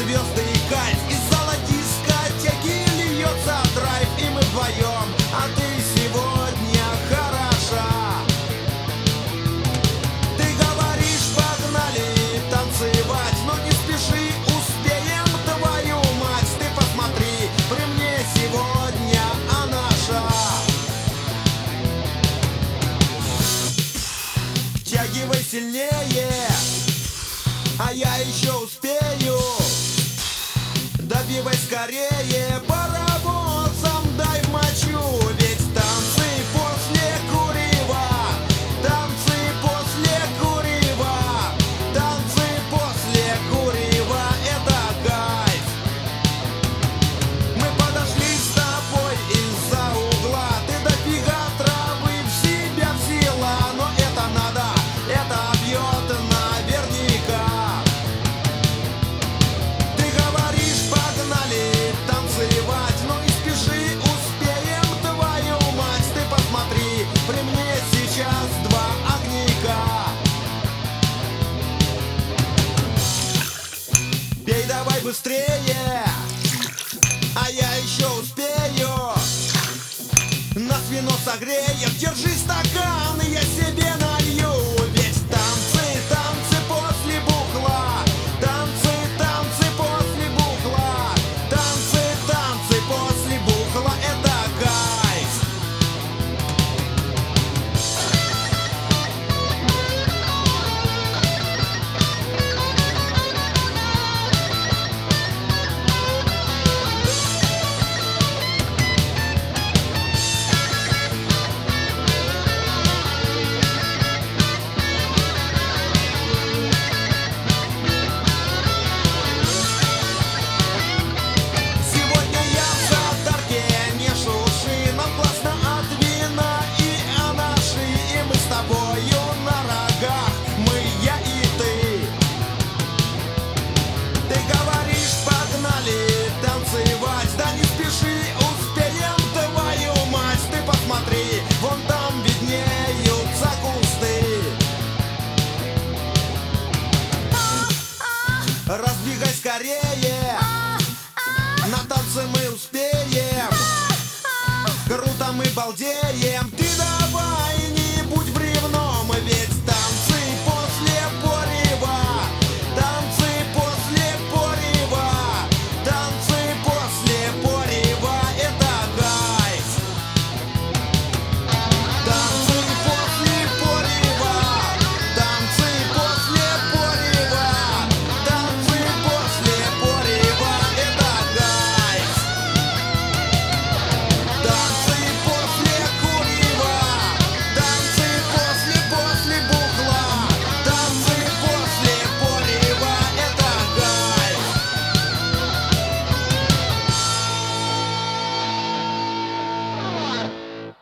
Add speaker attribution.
Speaker 1: звезды и кайф. Из золотистотеки льется драйв, и мы вдвоем, а ты сегодня хороша. Ты говоришь, погнали танцевать, но не спеши, успеем, твою мать. Ты посмотри, при мне сегодня она наша. Втягивай сильнее, а я еще успею. Добивай скорее, паровозом дай в мочу. Ведь танцы после курева, танцы после курева, танцы после курева — это кайф. Мы подошли с тобой из-за угла, ты дофига травы в себя взяла. Но это надо, это бьет наверняка. Ты говоришь, погнали танцевать, но не спеши, успеем, твою мать. Ты посмотри, при мне сейчас два огонька. Пей давай быстрее, а я еще успею. Нас вино согреем, держи стакан, и я себе налью. Ведь танцы, танцы после бухла, танцы, танцы после бухла, танцы, танцы после бухла — это кайф. Сегодня я в задарке, не шуши, нам классно от вина и анаши. И мы с тобою на рогах, мы, я и ты. Ты говоришь, погнали танцевать, да не спеши, успеем, твою мать. Ты посмотри, вон там виднеются кусты. Разбегай скорее, на танцы мы успеем. Круто мы балдеем. Ты да